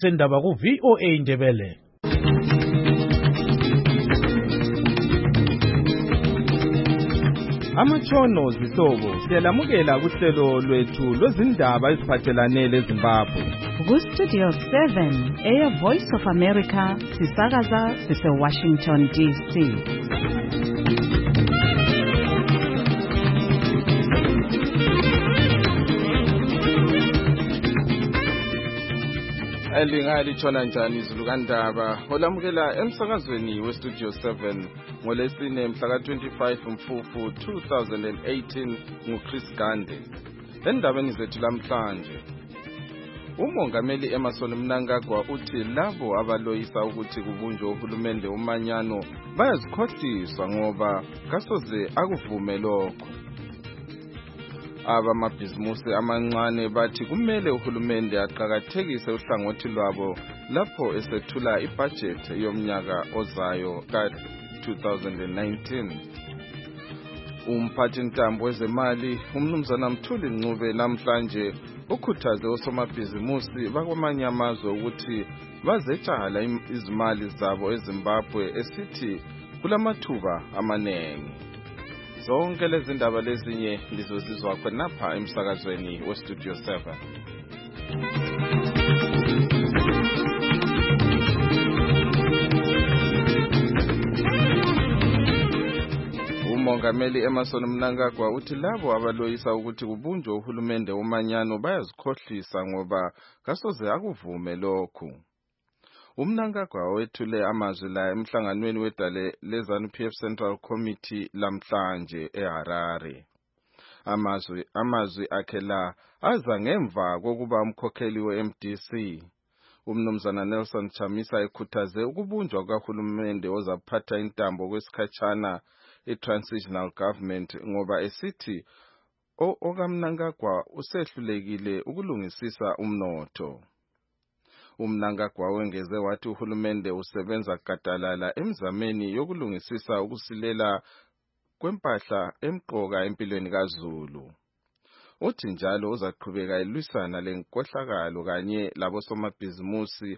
sendaba ku VOA Indebele. Amatshono zihlobo siyalamukela kuhlelo lwethu lwezindaba eziphathelane leZimbabwe. Ku Studio 7 Air Voice of America sisakaza sise Washington DC. Elingali tshona njani izulukandaba olamukela emsakazweni we Studio 7 ngolesine mhla ka-25 Mfumfu 2018 nguChris Gande. Endabeni zethu lamhlanje, uMongameli Emmerson Mnangagwa uthi labo abaloyisa ukuthi kubunjwe uhulumende umanyano bayazikhohliswa ngoba kasoze akuvume lokho. Abamabhizimusi amancane bathi kumele uhulumende aqhakathekise uhlangothi lwabo lapho esethula ibudget yomnyaka ozayo ka-2019. Umphathintambo wezemali uMnumzana Mthuli Ncube namhlanje ukhuthaze osomabhizimusi bakwamanye amazwe ukuthi bazetshala izimali zabo eZimbabwe esithi kulamathuba amanengi. Zonke lezi ndaba lezinye lizozizwa khonapha emsakazweni we Studio 7. uMongameli Emmerson Mnangagwa uthi labo abaloyisa ukuthi kubunjwe uhulumende umanyano bayazikhohlisa ngoba kasoze akuvume lokhu. uMnangagwa wethule amazwi la emhlanganweni wedale leZANU-PF Central Committee lamhlanje eHarare. Amazwi akhe la aza ngemva kokuba umkhokheli we-MDC uMnumzana Nelson Chamisa ekhuthaze ukubunjwa kahulumende ozaphatha intambo kwesikhatshana i-transitional government ngoba esithi okaMnangagwa usehlulekile ukulungisisa umnotho. uMnangagwa wengeze wathi uhulumende usebenza gadalala emzameni yokulungisisa ukusilela kwempahla emqoka empilweni kaZulu. Uthi njalo uzaqhubeka elwisana lenkohlakalo kanye labosomabhizimusi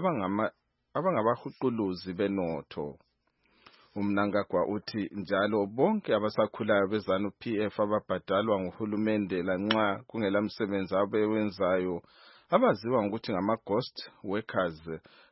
abangabahuquluzi benotho. uMnangagwa uthi njalo bonke abasakhulayo beZANU-PF ababhadalwa nguhulumende lanxa kungelamsebenzi abewenzayo abaziwa ngokuthi ngama-ghost workers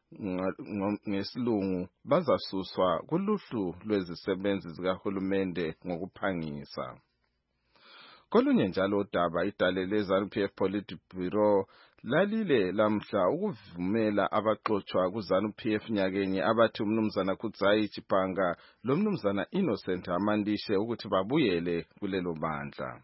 ngesilungu bazasuswa kuluhlu lwezisebenzi zikahulumende ngokuphangisa. Kolunye njalo udaba idale leZANU-PF Politburo lalile lamhla ukuvumela abaxotshwa kuZANU-PF nyakenye abathi uMnumzana Kudzayi Chipanga loMnumzana Innocent Amandishe ukuthi babuyele kulelo bandla.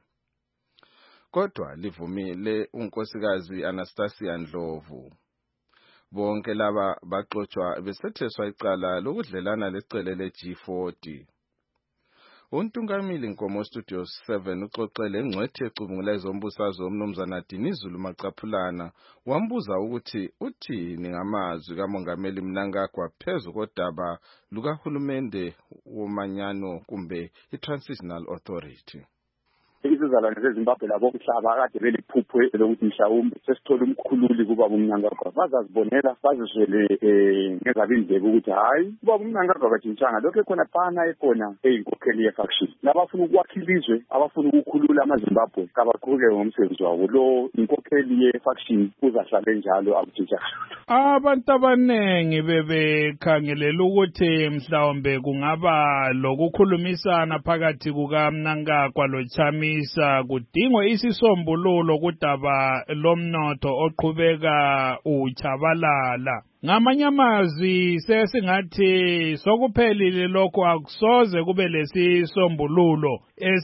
Kodwa livumile unkosikazi Anastasia Ndlovu. Bonke laba baxotshwa besetheswa icala lokudlelana lecele leG40. Untungamili Nkomo Studio 7 uxoxele engcwethi ecubungula ezombusazwe uMnumzana Dinizulu Macaphulana wambuza ukuthi uthini ngamazwi kaMongameli Mnangagwa phezu kodaba lukahulumende womanyano kumbe i-Transitional Authority. Izizalwane zeZimbabwe labo umhlaba kade beliphuphwe lokuthi mhlawumbe sesithola umkhululi kuba uMnangagwa bazazibonela bazizwele ngezabindlebe ukuthi hayi kuba uMnangagwa kajintshanga lokho ekhona phana ekhona eyinkokheli yefaction labafuna ukwakha ilizwe abafuna ukukhulula amaZimbabwe kabaqhubeke ngomsebenzi wabo lo inkokheli yefaction uzahlale njalo akujintshanga. Abantu abanengi bebekhangelela ukuthi mhlawumbe kungaba lokukhulumisana phakathi kukaMnangagwa loChamisa kudingwe isisombululo kudaba lomnotho oqhubeka uchabalala. Ngamanye amazwi sesingathi sokuphelile lokho akusoze kube lesisombululo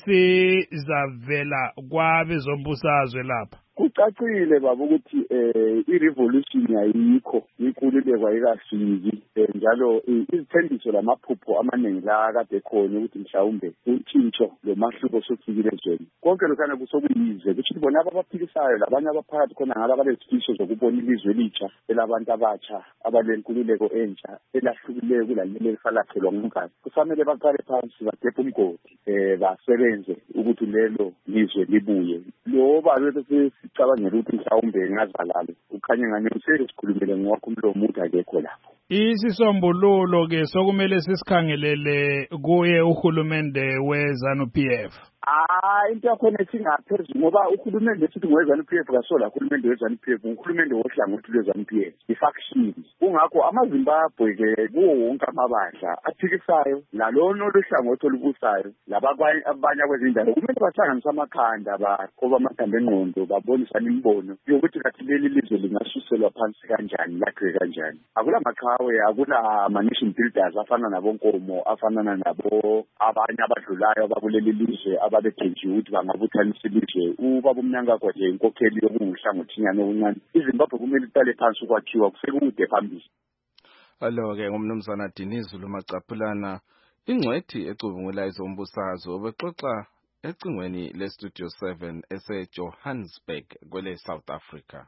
esizavela kwabezombusazwe lapha. Kucacile baba ukuthi i-revolution ayikho inkululeko ayikafiki njalo izithembiso lamaphupho amaningi la kade khona ukuthi mhlawumbe utshintsho lomahluko sofikile ezweni konke lokana kusokuyize kuthi bona abaphikisayo labanye abaphakathi khona ngaba balezifisho zokubona ilizwe elitsha elabantu abatsha abalenkululeko entsha elahlukileyo kulaleli elifalakhelwa ngumkhathi kufanele baqale phansi badephe umgodi basebenze ukuthi lelo lizwe libuye loba bese sicabangela ukuthi mhlawumbe ngazalala ukhanye ngane usesikhulumele ngwakho umlomo uthi akekho lapho. Isisombululo ke sokumele sisikhangelele kuye uhulumende weZANU-PF. Into yakhona singaphezulu ngoba uhulumende sithi ngoweZANU-PF kasola uhulumende weZANU-PF uhulumende wohlangothi lweZANU-PF ifaction. Kungakho amaZimbabwe ke kuwo wonke amabandla athikisayo lalona lohlangothi olubusayo labanye kwezindawo kumele bahlanganise amakhanda bakhoba amathambo engqondo babonisana imibono yokuthi kathi leli lizwe lingasuselwa phansi kanjani lakhe kanjani. Akula maqhawe akula nation builders afana nabonkomo afana nabo abanye abadlulayo abakuleli lizwe ababethenjiwe ukuthi bangabuthanisa ilizwe ubaba uMnangagwa nje inkokheli yokunguhlangothiyana okuncane. iZimbabwe kumele iqale phansi ukwakhiwa kusekude phambili. Alo-ke ngumnumzana Dinizulu Macaphulana ingcwethi ecubungula izombusazwe obexoxa ecingweni leStudio 7 eseJohannesburg kwele South Africa.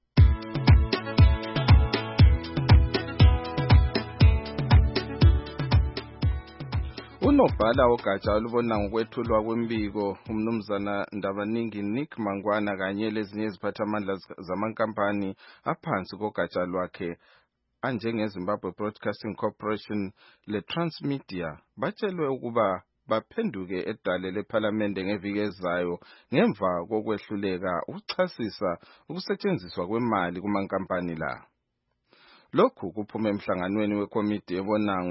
Unobhala wogatsha olubona ngokwethulwa kwembiko umnumzana Ndabaningi Nick Mangwana kanye lezinye iziphathamandla zamankampani aphansi kogatsha lwakhe anjengeZimbabwe Broadcasting Corporation leTransmedia batshelwe ukuba baphenduke edale lePhalamende ngeviki ezayo ngemva kokwehluleka ukuchasisa ukusetshenziswa kwemali kumankampani la. Lokhu kuphume emhlanganweni wekomiti ebona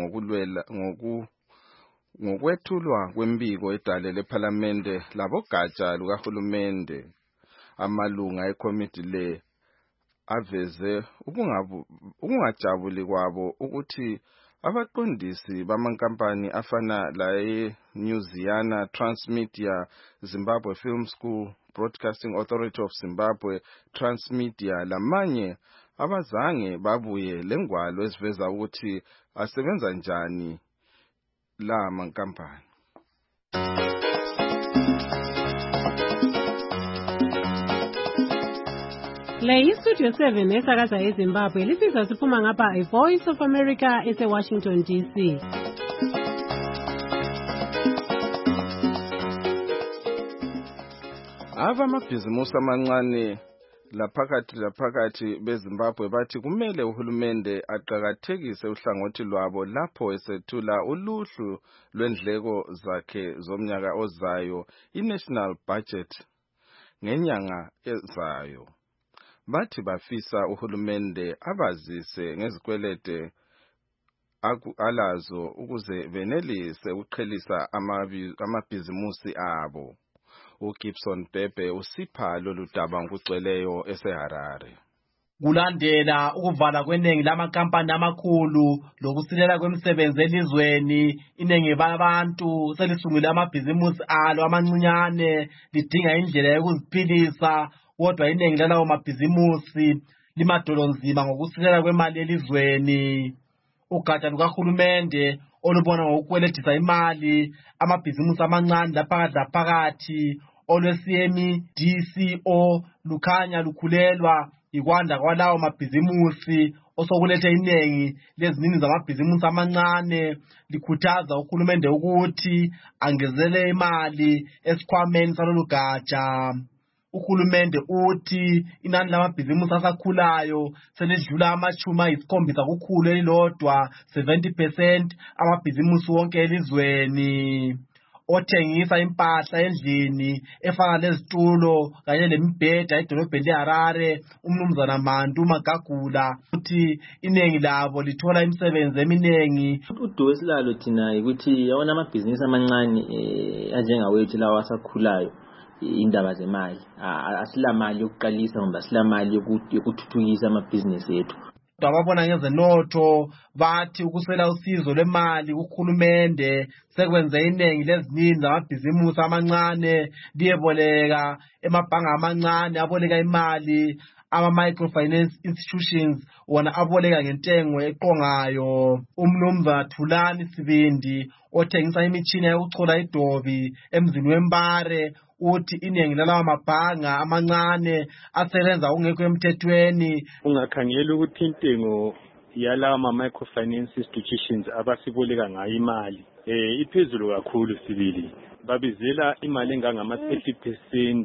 ngokwethulwa kwembiko edale lePhalamende labogatsha lukahulumende. Amalunga ekomiti le aveze ukungajabuli kwabo ukuthi abaqondisi bamankampani afana la Newsiana, Transmedia, Zimbabwe Film School, Broadcasting Authority of Zimbabwe, Transmedia lamanye abazange babuye lengwalo eziveza ukuthi asebenza njani la mankampani. Le Studio 7 esakaza eZimbabwe lisiza siphuma ngapha iVoice of America eseWashington DC. Abamabhizimusi amancane laphakathi beZimbabwe bathi kumele uhulumende aqhakathekise uhlangothi lwabo lapho esethula uluhlu lwendleko zakhe zomnyaka ozayo iNational Budget ngenyanga ezayo. Bathi bafisa uhulumende abazise ngezikwelede alazo ukuze benelise ukuqhelisa amabhizimusi abo. uGibson Bebe usipha lolu daba ngokugcweleyo eseHarare. Kulandela ukuvala kweningi lamakampani amakhulu lokusilela kwemisebenzi elizweni, iningi labantu selisungule amabhizimusi alo amancinyane lidinga indlela yokuziphilisa, kodwa iningi lalawo mabhizimusi limadolonzima ngokusilela kwemali elizweni. Ugatsha lukahulumende olubona ngokukweletisa imali amabhizimusi amancane laphakathi olwesiyemi DCO lukhanya lukhulelwa ikwanda kwalawo mabhizimusi osokulethe iningi lezinini zamabhizimusi amancane, likhuthaza uhulumende ukuthi angezele imali esikhwameni salolu gatsha. Uhulumende uthi inani lamabhizimusi asakhulayo selidlula ama-70 kukhulu elilodwa 70% amabhizimusi wonke elizweni. Othengisa impahla endlini efana lezitulo kanye lemibheda edolobheni leHarare umnumzana Mantu Magagula uthi iningi labo lithola imisebenzi eminingi. Udumo esilalo thina ukuthi yawona amabhizinisi amancane anjengawethu lawa asakhulayo indaba zemali asilamali yokuqalisa ngoba asilamali yokuthuthukisa amabhizinisi ethu. Ababona ngezenotho bathi ukusela usizo lwemali kuhulumende sekwenze iningi lezinini zamabhizimusi amancane liyeboleka emabhange amancane aboleka imali ama-microfinance institutions wona aboleka ngentengo eqongayo. Umnumzana Thulani Sibindi othengisa imitshina yokuchola idobi emzini weMbare uthi iningi lalawa mabhanga amancane asebenza ungekho emthethweni. Ungakhangela ukuthi intengo yalawa ma-microfinance institutions abasiboleka ngayo imali iphezulu kakhulu. Sibili babizela imali engangama 30%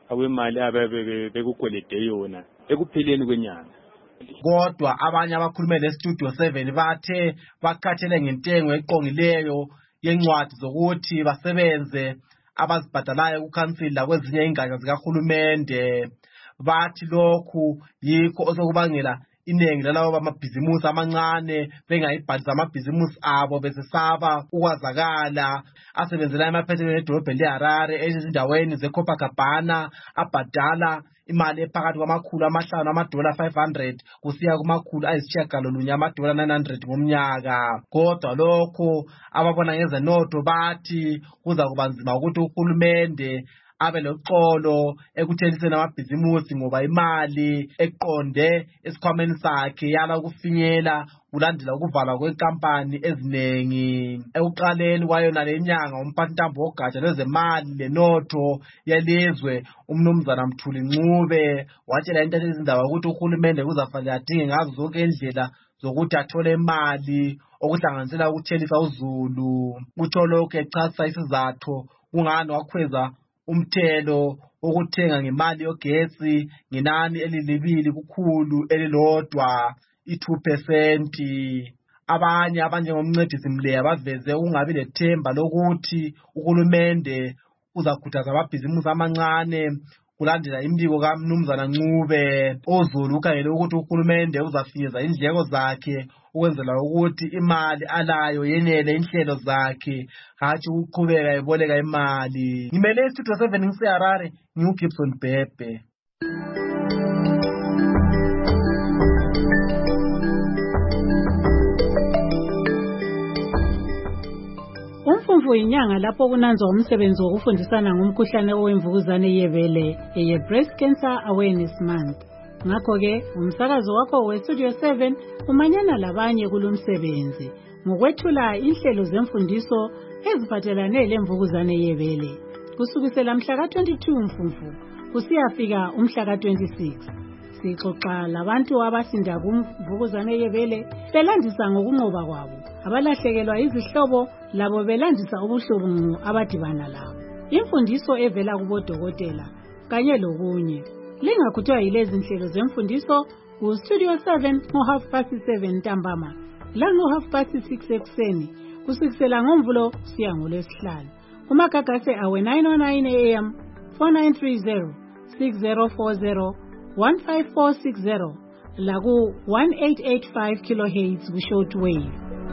awemali abekukwelede yona ekupheleni kwenyanga. Kodwa abanye abakhulume leStudio 7 bathe bakhathele ngentengo eqongileyo yencwadi zokuthi basebenze abazibhadalayo kukhansila kwezinye ingatsha zikahulumende. Bathi lokhu yikho osokubangela inengi lalabo bamabhizimusi amancane bengayibhalisa amabhizimusi abo besesaba ukwazakala. Asebenzela emaphethelweni edolobheni leHarare ezindaweni zeCopacabana abhadala imali ephakathi $500 $500 kusiya $900 ngomnyaka. Kodwa lokho ababona ngezenotho bathi kuza kuba nzima ukuthi uhulumende abe loxolo ekuthengiseni amabhizimusi ngoba imali eqonde esikhwameni sakhe yala ukufinyela kulandela ukuvalwa kwenkampani ezinengi. Ekuqaleni kwayona lenyanga umphathintambo wogatsha lwezemali lenotho yelizwe umnumzana Mthuli Ncube watshela intatheli zindaba ukuthi uhulumende kuzafanele adinge ngazo zonke indlela zokuthi athole imali okuhlanganisela ukuthelisa uzulu. Utsho lokhu echasisa isizathu kungani wakhweza umthelo okuthenga ngemali yogesi ngenani elilibili kukhulu elilodwa i2%. Abanye abanjengomncedisi Mleya baveze ukungabi lethemba lokuthi uhulumende uzakhuthaza amabhizimusi amancane kulandela imbiko kaMnumzana Ncube. Uzulu ukhangele ukuthi uhulumende uzafinyeza indleko zakhe ukwenzela ukuthi imali alayo yenele inhlelo zakhe hatshi ukuqhubeka eboleka imali. Ngimele iStudio 7 ngiseHarare, ngiuGibson Bhebhe. Umfumfu inyanga lapho kunanzwa umsebenzi wokufundisana ngomkhuhlane owemvukuzane yebele eye-Breast Cancer Awareness Month. Ngakho-ke umsakazo wakho weStudio 7 umanyana labanye kulomsebenzi ngokwethula inhlelo zemfundiso eziphathelane lemvukuzane yebele kusukisela mhla ka-22 Mfumfu kusiyafika umhla ka-26. Sixoxa labantu abasinda kumvukuzane yebele belandisa ngokunqoba kwabo, abalahlekelwa izihlobo labo belandisa ubuhlungu abadibana labo. Imfundiso evela kubodokotela kanye lokunye. Lingakhuthwa yilezi nhlelo zemfundiso kuStudio 7 ngo-7:30 ntambama lango-6:30 ekuseni kusukisela ngoMvulo kusiya ngoLwesihlanu. Kumagagase awe 909 AM 4930 6040 15460 laku 1885 kHz ku-shortwave.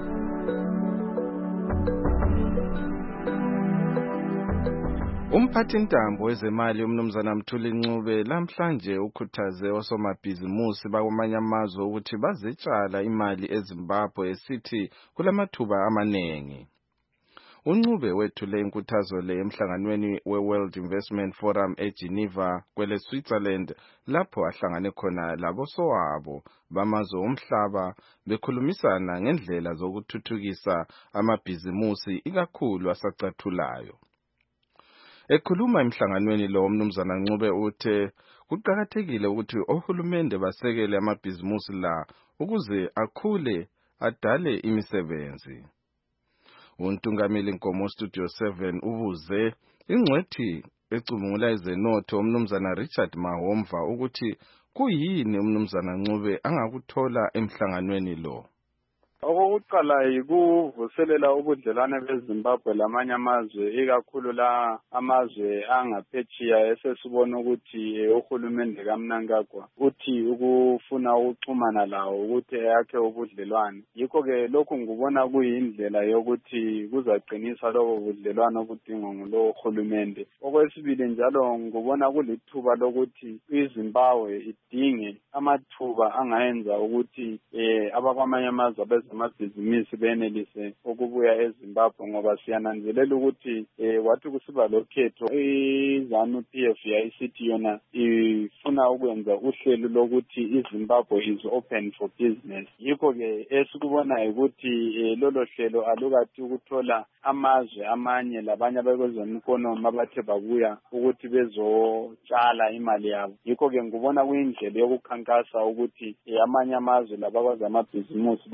Umphathintambo wezemali umnumzana Mthuli Ncube lamhlanje ukhuthaze osomabhizimusi bakwamanye amazwe ukuthi bazetshala imali eZimbabwe esithi kulamathuba amanengi. uNcube wethule inkuthazo le emhlanganweni we-World Investment Forum eGeneva kwele Switzerland lapho ahlangane khona labosowabo bamazwe omhlaba bekhulumisana ngendlela zokuthuthukisa amabhizimusi ikakhulu asacathulayo. Ekhuluma emhlanganweni lo umnumzana Ncube uthe kuqakathekile ukuthi ohulumende basekele amabhizimusi la ukuze akhule adale imisebenzi. Untungameli Nkomo Studio 7 ubuze ingcwethi ecubungula izenotho umnumzana Richard Mahomva ukuthi kuyini umnumzana Ncube angakuthola emhlanganweni lo. Okokuqala yikuvuselela ubudlelwane beZimbabwe lamanye amazwe ikakhulu la amazwe angaphetsheya esesibona ukuthi uhulumende kaMnangagwa uthi ukufuna ukuxhumana lawo ukuthi yakhe ubudlelwane. Yikho ke lokhu ngibona kuyindlela yokuthi kuzaqinisa lobo budlelwane obudingwa ngulo uhulumende. Okwesibili njalo ngibona kulithuba lokuthi iZimbabwe idinge amathuba angayenza ukuthi abakwamanye amazwe amabhizinisi benelise ukubuya eZimbabwe ngoba siyananzelela ukuthi wathi kusiba lokhetho iZANU-PF yayisithi yona ifuna ukwenza uhlelo lokuthi iZimbabwe is open for business. Yikho ke esikubonayo ukuthi lolo hlelo alukathi ukuthola amazwe amanye labanye abekwezemikonomi abathe babuya ukuthi bezotshala imali yabo. Yikho ke ngibona kuyindlela yokukhankasa ukuthi amanye amazwe labakwazi amabhizinisi benelise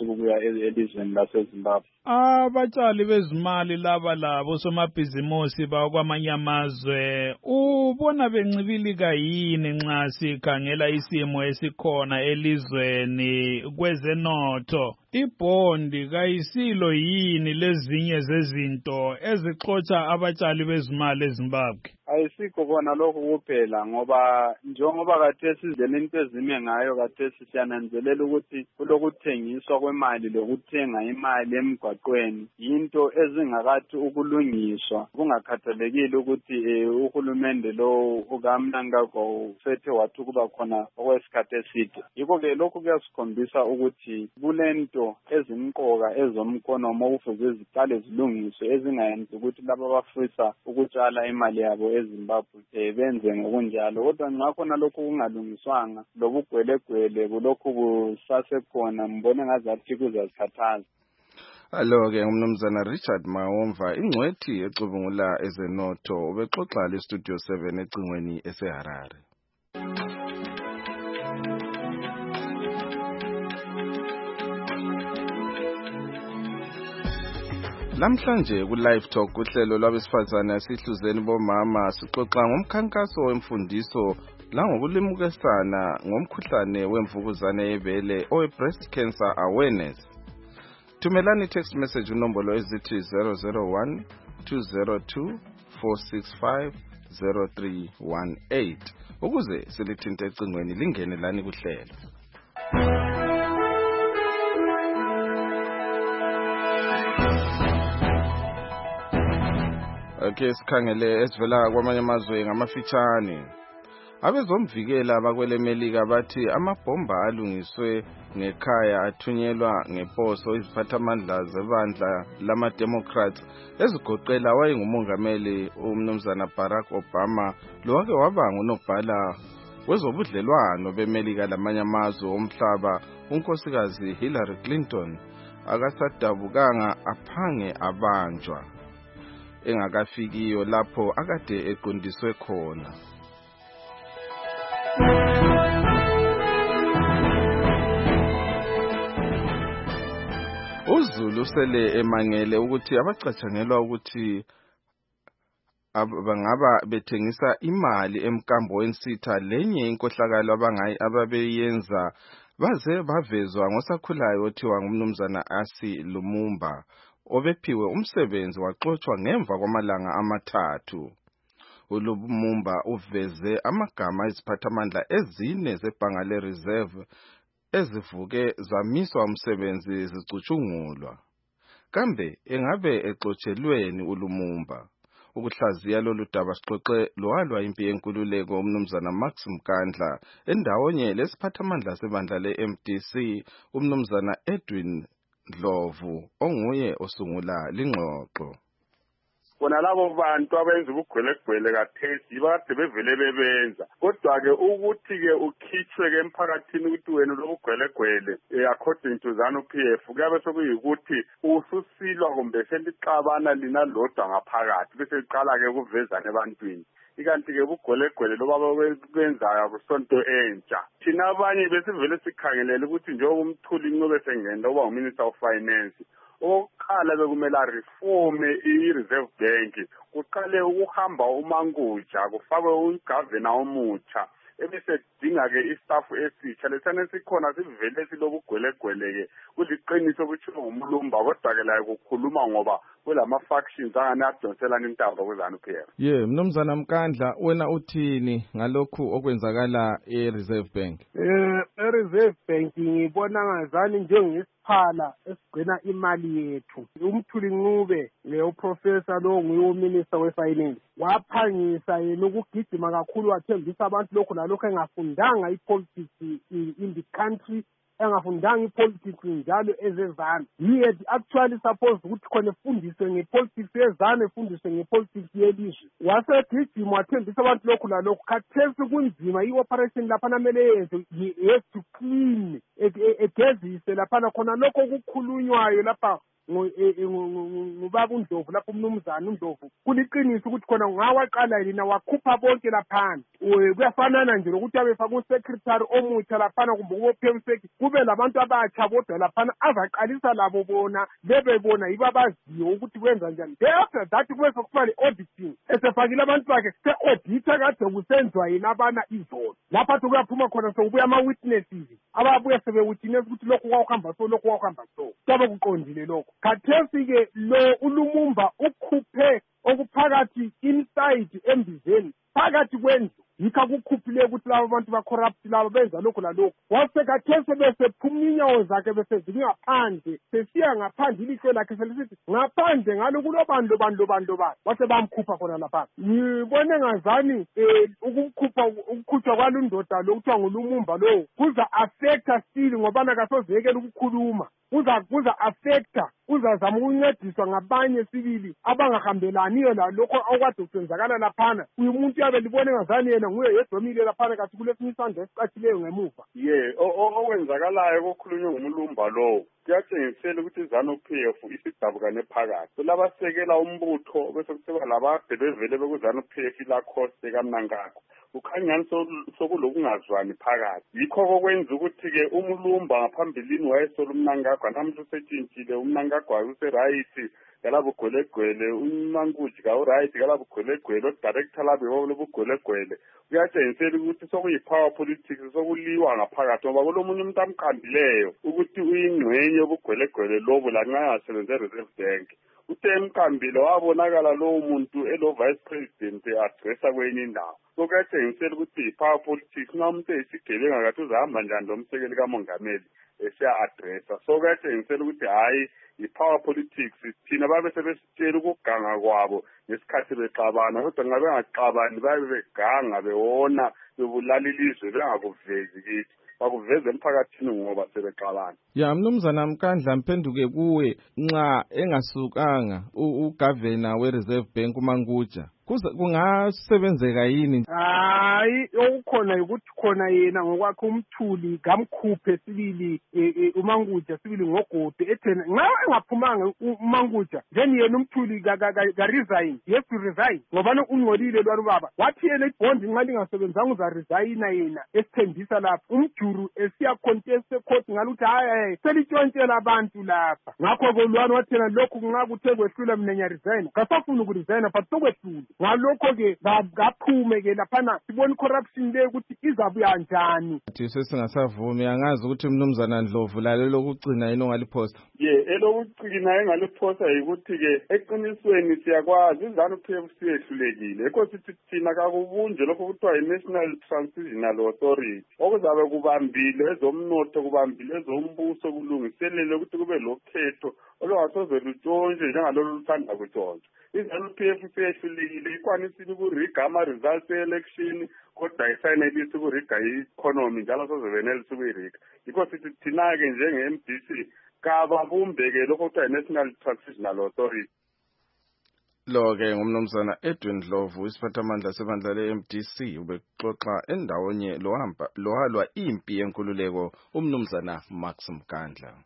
ukuya elizweni laseZimbabwe. Abatshali bezimali labo somabhizimusi bakwamanye amazwe ubona bencibilika yini nxa sikhangela isimo esikhona elizweni kwezenotho? Ibhondi kayisilo yini lezinye zezinto ezixotsha abatshali bezimali eZimbabwe? Ayisikho kona lokho kuphela ngoba njengoba kathesi izinto ezime ngayo kathesi siyananzelela ukuthi kulokuthengiswa kwemali lokuthenga imali emgwaqweni into ezingakathi ukulungiswa kungakhathalekile ukuthi uhulumende lo ukaMnangagwa usethe wathi kuba khona okwesikhathi eside. Yikho-ke lokhu kuyasikhombisa ukuthi kulento ezimqoka ezomkonomo okufuze ziqale zilungiswe ezingayenzi ukuthi laba abafisa ukutshala imali yabo eZimbabwe benze ngokunjalo. Kodwa nxa khona lokhu kungalungiswanga lobugwelegwele kulokhu kusasekhona mbone ngazathi kuzazikhathaza. Alo-ke umnumzana Richard Mawomva ingcwethi ecubungula ezenotho ubexoxa leStudio 7 ecingweni eseHarare. Lamhlanje ku-Live Talk uhlelo lwabesifazane sihluzeni bomama sixoxa ngomkhankaso wemfundiso langokulimukisana ngomkhuhlane wemvukuzane yebele owe-breast cancer awareness. Thumelani text message unombolo ezithi 001 202 465 0318 ukuze silithinte ecingweni lingene lani kuhlelo. Okay, sikhangele esivela kwamanye amazwe ngamafitshane. Abezomvikela bakwele Melika bathi amabhomba alungiswe ngekhaya athunyelwa ngeposo iziphathamandla zebandla lama-Democrats ezigoqela wayengumongameli umnumzana Barack Obama lowake waba ngunobhala wezobudlelwano beMelika lamanye amazwe omhlaba unkosikazi Hillary Clinton akasadabukanga aphange abanjwa engakafikiyo lapho akade eqondiswe khona. uZulu sele emangele ukuthi abacatshangelwa ukuthi bangaba bethengisa imali emkambo wensitha lenye inkohlakalo ababeyenza baze bavezwa ngosakhulayo othiwa ngumnumzana Asi Lumumba obephiwe umsebenzi waxoxwa ngemva kwamalanga amathathu. uLumumba uveze amagama eziphathamandla ezine zebhanga le-reserve ezivuke zamiswa umsebenzi zicutshungulwa. Kambe engabe exotshelweni uLumumba? Ukuhlaziya lolu daba sixoxe lowalwa impi yenkululeko umnumzana Max Mkandla endawonye lesiphathamandla sebandla le-MDC umnumzana Edwin Ndlovu onguye osungula lingxoxo. Bona labo bantu abenza ubugwelegwele kathesi bade bevele bebenza kodwa-ke ukuthi-ke ukhitshwe-ke emphakathini ukuthi wena lobugwelegwele according to ZANU-PF kuyabe sekuyikuthi ususilwa kumbe selixabana lina lodwa ngaphakathi bese liqala-ke ukuvezana ebantwini. Ikanti-ke ubugwelegwele loba benzayo kusonto entsha. Thina abanye besivele sikhangelele ukuthi njengoba uMthuli Ncube sengena uba uMinister of Finance oqala bekumele reforme i-Reserve Bank kuqale ukuhamba uManguja kufakwe ugavana omutsha ebese dinga-ke istaff esitsha lesane sikhona sivele silobugwelegwele-ke kuliqiniso kuthiwa ngumlumba kodwa-ke layo kukhuluma ngoba kulama-factions angane adonselana intaba kwe-ZANU-PF. Mnumzana Mkandla wena uthini ngalokhu okwenzakala e-Reserve Bank? E-Reserve Bank ngibona ngazani njengesiphala esigcina imali yethu. uMthuli Ncube uprofessor lo nguye uMinister we-Finance waphangisa yena ukugijima kakhulu wathembisa abantu lokhu nalokhu engafundanga i-politics in the country engafundanga ipolitics njalo ezezana. He had actually supposed ukuthi khona efundiswe ngepolitics yezana efundiswe ngepolitics yelizwe. Wasegijima wathembisa abantu lokhu nalokhu khathesi kunzima i-operation laphana mele yenze he has to clean egezise laphana khona lokho kukhulunywayo lapha ngubaba uNdlovu lapho umnumzana uNdlovu kuliqiniso ukuthi khona ngawaqala yena wakhupha bonke laphana kuyafanana nje lokuthi abefaka uSecretary omutsha laphana kumbe ubophemiseki kube labantu abatsha bodwa laphana azaqalisa labo bona bebebona yibo abaziyo ukuthi kwenza njani. After that kube sokuba le-auditing esefakile abantu bakhe se-audita kade kusenziwa yena abana izolo lapha athi kuyaphuma khona sokubuya ama-witnesses ababuya sebewitness ukuthi lokhu kwawuhamba so lokhu kwawuhamba so kabe kuqondile lokho. Khathesi-ke lo uLumumba ukhuphe okuphakathi inside embizeni phakathi kwendlu yikho akukhuphile ukuthi laba bantu ba-corrupt laba benza lokhu lalokhu wasekathese besephuma inyawo zakhe besezike ngaphandle sesiya ngaphandle ilihlo lakhe selisithi ngaphandle ngalo kulobandlo wase bamkhupha khona lapha. Ngibone ngazani ukukhutshwa kwalo ndoda lo kuthiwa nguLumumba lowo kuza affecta still ngobana kasozekela ukukhuluma kuza affecta uzazama ukuncediswa ngabanye sibili abangahambelaniyo lalokho okwade kusenzakala laphana. Umuntu yabe libone ngazani yena nguye yedomile laphana kathi kulesinye isandla esicatshileyo ngemuva. Okwenzakalayo kokhulunywe ngumlumba lowo kuyatshengisela ukuthi iZANU-PF isidabukane phakathi labasekela umbutho bese kusiba labade bevele bekuZANU-PF ilakhoste kaMnangagwa kukhanyani sokulokungazwani phakathi. Yikho kokwenza ukuthi-ke umlumba ngaphambilini wayesola uMnangagwa namuhla usetshintshile uMnangagwa userayithi kalabugwelegwele uMankuji kawurayithi kalabugwelegwele odirector labo lobugwelegwele kuyatshengisela ukuthi sokuyi-power politics sokuliwa ngaphakathi ngoba kulomunye umuntu amqambileyo ukuthi uyingxenye yobugwelegwele lobo lanxa engasebenze e-Reserve Bank. Mkambile wabonakala lowo muntu elo-vice president adressa kwenye indawo. So kuyatshengisela ukuthi i-power politics nxa umuntu eyisigebenga kathi uzahamba njani lo msekeli kamongameli esiya-adressa. So kuyatshengisela ukuthi hhayi i-power politics thina babe sebesitshela ukuganga kwabo ngesikhathi bexabana kodwa nxa bengaxabani babe beganga bewona bebulala ilizwe bengakuvezi kithi bakuveze emphakathini ngoba sebexabana. Mnumzana Mkandla mphenduke kuwe nxa engasukanga uGovernor we-Reserve Bank uMankuja kungasebenzeka yini? Hayi okukhona ukuthi khona yena ngokwakhe umthuli kamkhuphe sibili uMankuja sibili ngogode ethena nxa engaphumanga uMankuja then yena umthuli ka resign. Yes to resign ngoba ungcolile lwalo baba wathi yena ibond nxa lingasebenzanga uza resign yena esithembisa lapha umjuru esiya contest court ngaluthi hayi selitshontshela abantu lapha ngakho kolwana wathena lokhu ngakuthe kwehlula mina nya resign kasafuna ukuresign but sokwehlula ngalokho-ke kaphume-ke laphana sibona i-corruption leyo ukuthi izabuya njani. Sesingasavumi angazi ukuthi Mnumzana Ndlovu lalo lokucina yini ongaliphosta. Elokucina engaliphosta yikuthi-ke eqinisweni siyakwazi iZANU-PF siyehlulekile ekho sithi thina kakubunje lokho kuthiwa yi-National Transitional Authority okuzabe kubambile ezomnotho kubambile ezombuso kulungiselele ukuthi kube lokhetho olungasoze lutshontshwe njengalolu luthanda kutshontshwa. iZANU-PF siyehlulekile ikwanisile ukuriga ama-results e-election kodwa isayinelisi ukuriga i-economy njalo soze benelisi ukuyiriga. Yikho sithi thina-ke njenge-MDC kababumbeke lokho kuthiwa yi-National Transitional Authority. Lo-ke ngumnumzana Edwin Ndlovu isiphathamandla sebandla le-MDC ubexoxa endawonye lohalwa impi yenkululeko umnumzana Max Mkandla.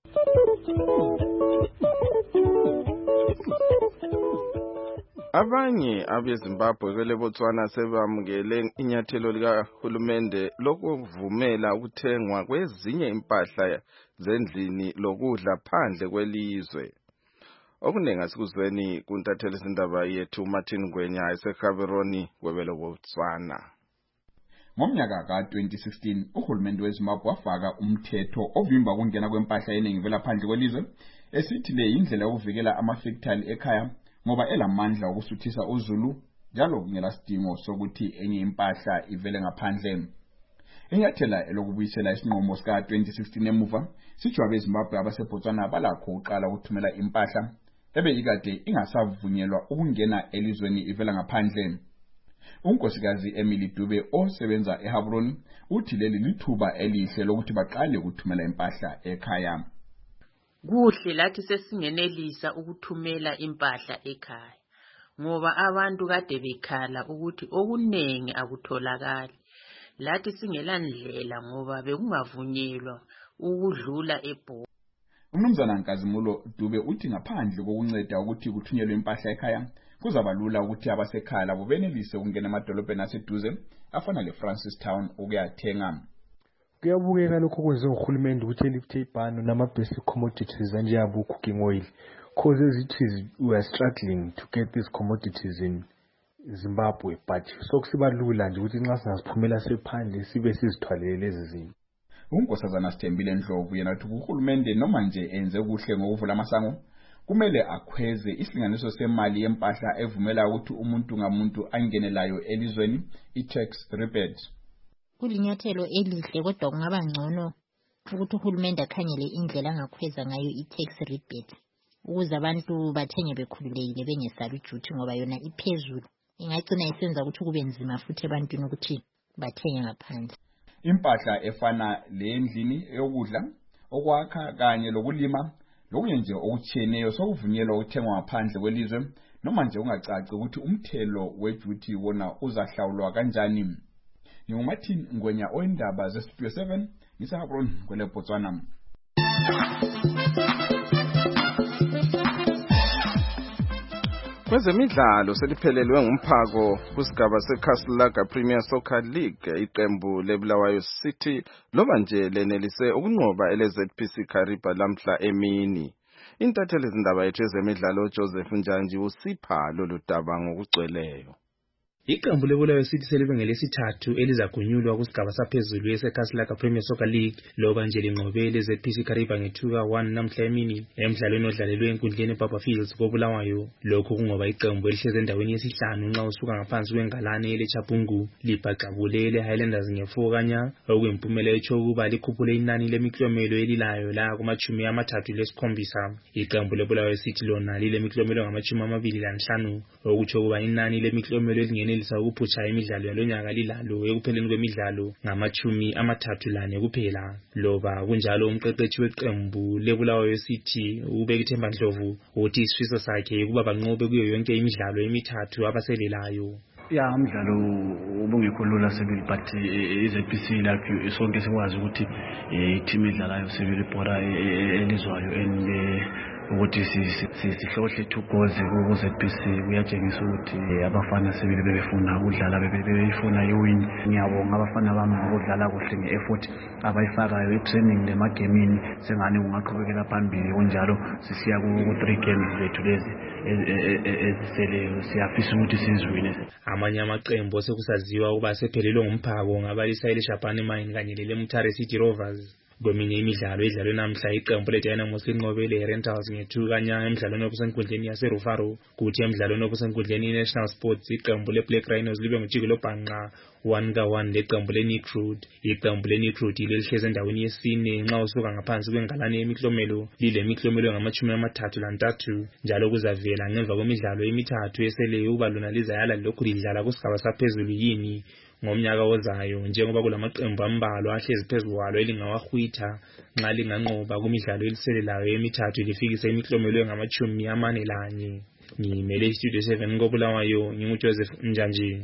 Abanye abeZimbabwe kwele Botswana sebamukele inyathelo likahulumende lokuvumela ukuthengwa kwezinye impahla zendlini lokudla phandle kwelizwe. Okuningi asikuzweni kuntatheli izindaba yethu Martin Ngwenya eseGaborone kwebele Botswana. Ngomnyaka ka-2016 uhulumende weZimbabwe wafaka umthetho ovimba ukungena kwempahla eningi vela phandle kwelizwe esithi le indlela yokuvikela amafactory ekhaya ngoba elamandla okusuthisa uZulu njalo kungela sidingo sokuthi enye impahla ivele ngaphandle. Inyathela elokubuyisela isinqumo sika 2016 emuva sijwabe eZimbabwe abaseBotswana balakho uqala ukuthumela impahla ebe ikade ingasavunyelwa ukungena elizweni ivela ngaphandle. Unkosikazi Emily Dube osebenza eGaborone uthi leli lithuba elihle lokuthi baqale ukuthumela impahla ekhaya. Kuhle lathi sesingenelisa ukuthumela impahla ekhaya ngoba abantu kade bekhala ukuthi okunengi akutholakali. Lathi singela ndlela ngoba bekungavunyelwa ukudlula eBhola. Umnumzana Nkazimulo Dube uthi ngaphandle kokunceda ukuthi kuthunyelwe impahla ekhaya kuzaba lula ukuthi abasekhaya labo benelise ukungena emadolobheni aseduze afana leFrancistown ukuyathenga. Kuyabukeka lokho kwenziwa uhulumende ukuthi elifte ibhano nama-basic commodities anjengabo cooking oil, cause as it is we are struggling to get these commodities in Zimbabwe, but sokusiba lula nje ukuthi nxa singaziphumela sephandle sibe sizithwalele lezi zinto. UNkosazana Sithembile Ndlovu yena uthi uhulumende noma nje enze kuhle ngokuvula amasango kumele akhweze isilinganiso semali yempahla evumela ukuthi umuntu ngamuntu angenelayo elizweni i-tax rebate. Kulinyathelo elihle kodwa kungaba ngcono ukuthi uhulumende akhangele indlela angakhweza ngayo i-tax rebate ukuze abantu bathenge bekhululekile bengesabi ijuthi ngoba yona iphezulu ingagcina isenza ukuthi kube nzima futhi ebantwini ukuthi bathenge ngaphandle. Impahla efana lendlini eyokudla okwakha kanye lokulima lokunye nje okutshiyeneyo sokuvunyelwa ukuthengwa ngaphandle kwelizwe noma nje ungacaci ukuthi umthelo weduty wona uzahlawulwa kanjani. NginguMartin Ngwenya oindaba zeStudio 7 ngiseHabron kwele Botswana. Kwezemidlalo seliphelelwe ngumphako kusigaba seCastle Premier Soccer League. Iqembu leBulawayo City loba nje lenelise ukunqoba eleZPC Kariba lamhla emini. Intatheli izindaba yethu ezemidlalo Joseph Njanji usipha lolu daba ngokugcweleyo. Iqembu leBulawayo City selibe ngelesithathu elizagunyulwa kusigaba saphezulu eseCastle Premier Soccer League loba nje linqobele ZPC Kariba nge2-1 namhla emini emidlalweni odlalelwe enkundleni eBaba Fields koBulawayo. Lokho kungoba iqembu elihleze endaweni yesihlanu nxa usuka ngaphansi kwengalane leChabungu libhaqabule leHighlanders nge4 kanya okuyimpumelelo etsho ukuba likhuphule inani lemiklomelo elilayo la kuma-37. Iqembu leBulawayo City lona lilemiklomelo ngama-25 okutsho ukuba inani lemiklomelo elingene ukuphutsha imidlalo yalonyaka lilalo ekupheleni kwemidlalo ngama-34 kuphela. Loba kunjalo umqeqeshi weqembu leBulawayo City ubeka ithemba Ndlovu uthi isifiso sakhe ukuba banqobe kuyo yonke imidlalo emithathu abaselelayo. Umdlalo ubungekho lula sebili but iZPC lapho sonke sikwazi ukuthi i-team idlalayo sebili ibhora elizwayo ukuthi sihlohle 2 goals ku-ZPC kuyatshengisa ukuthi abafana sebile bebefuna ukudlala bebefuna iwin. Ngiyabonga abafana bami ngokudlala kuhle nge-effort abayifakayo e-training lemagemini sengani kungaqhubekela phambili kunjalo sisiya ku-3 games zethu lezi eziseleyo siyafisa ukuthi siziwine. Amanye amaqembu sekusaziwa ukuba sephelelwe ngumphako ngabalisa leShabane Mine kanye leMutare City Rovers. Kweminye imidlalo edlalwe namhla iqembu leDynamos linqobele iRentals nge2 kanya emidlalweni obusenkundleni yaseRufaro. Kuthi emidlalweni obusenkundleni iNational Sports iqembu leBlack Rhinos libe ngujikelo bhanqa 1-1 leqembu leNikrud. Iqembu leNikrud lelihleze endaweni yesine nxa usuka ngaphansi kwengalane yemiklomelo lilemiklomelo ngama-33 njalo kuzavela ngemva kwemidlalo emithathu eseleyo ukuba lona lizayala lokhu lidlala kusigaba saphezulu yini ngomnyaka ozayo njengoba kulamaqembu ambalwa ahlezi phezulu kwalo elingawahwitha nxa linganqoba kumidlalo eliselelayo emithathu lifikise imiklomelo ngama-41. Ngimele iStudio 7 koBulawayo nginguJoseph Njanji.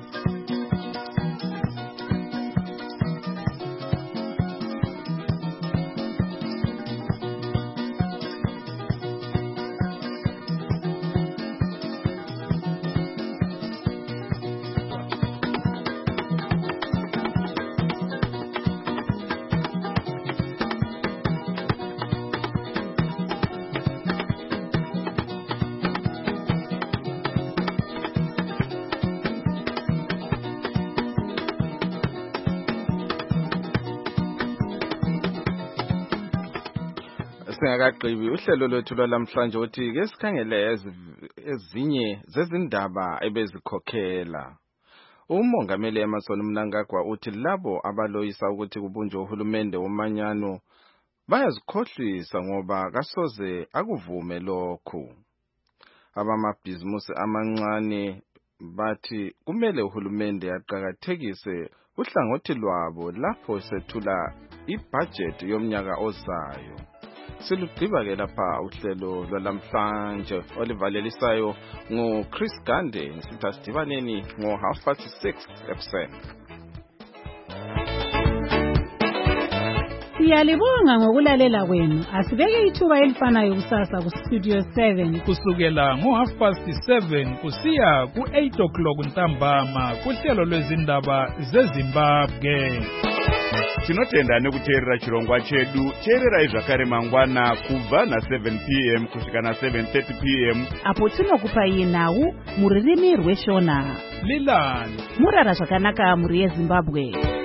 Singakaqhibi uhlelo lwethu lwalamhlanje uthi ke sikhangele ezinye zezindaba ebezikhokhela. Umongameli Emmerson Mnangagwa uthi labo abaloyisa ukuthi kubunjwe uhulumende womanyano bayazikhohlisa ngoba kasoze akuvume lokhu. Abamabhizimusi amancane bathi kumele uhulumende aqhakathekise uhlangothi lwabo lapho sethula ibudget yomnyaka ozayo. Silugqiba ke lapha uhlelo lwalamhlanje olivalelisayo ngoChris Gande ngisitha sidibaneni ngo6:30 ekuseni. Siyalibonga ngokulalela kwenu. Asibeke ithuba elifanayo kusasa ku Studio 7 kusukela ngo7:30 kusiya ku8 o'clock ntambama kuhlelo lwezindaba zeZimbabwe. Tinotenda nekuteerera chirongwa chedu. Teererai zvakare mangwana kubva na7 p.m. kusvika na7:30 p.m. apo tinokupai nhau muririmi rweshona. Lilani murara zvakanaka muri yeZimbabwe.